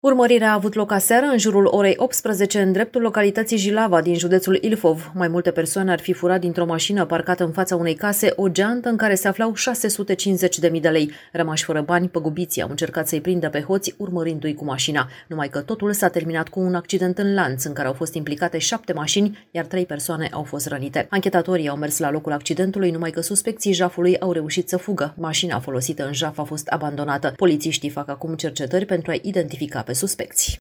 Urmărirea a avut loc aseară în jurul orei 18 în dreptul localității Jilava din județul Ilfov. Mai multe persoane ar fi furat dintr-o mașină parcată în fața unei case o geantă în care se aflau 650.000 de lei. Rămași fără bani, păgubiții au încercat să-i prindă pe hoți urmărindu-i cu mașina. Numai că totul s-a terminat cu un accident în lanț în care au fost implicate 7 mașini, iar 3 persoane au fost rănite. Anchetatorii au mers la locul accidentului, numai că suspecții jafului au reușit să fugă. Mașina folosită în jaf a fost abandonată. Polițiștii fac acum cercetări pentru a identifica pe suspecți.